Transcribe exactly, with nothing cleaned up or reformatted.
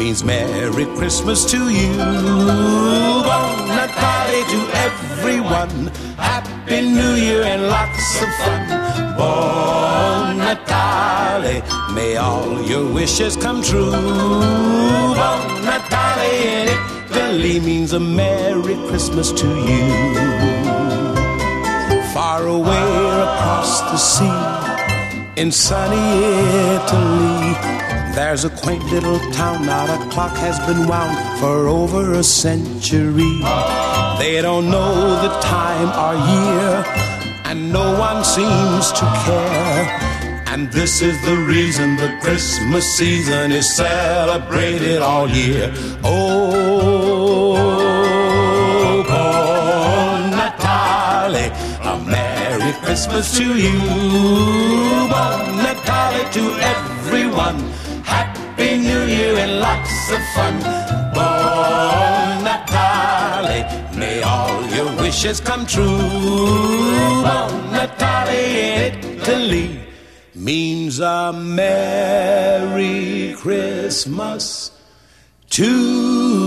means Merry Christmas to you. Buon Natale to everyone. Happy New Year and lots of fun. Buon Natale, may all your wishes come true. Buon Natale in Italy means a Merry Christmas to you. Far away across the sea, in sunny Italy, there's a quaint little town. Not a clock has been wound for over a century. They don't know the time or year, and no one seems to care. And this is the reason the Christmas season is celebrated all year. Oh, Buon Natale, a Merry Christmas to you. Buon Natale to everyone. Happy New Year and lots of fun. Buon Natale, may all your wishes come true. Buon Natale in Italy means a Merry Christmas to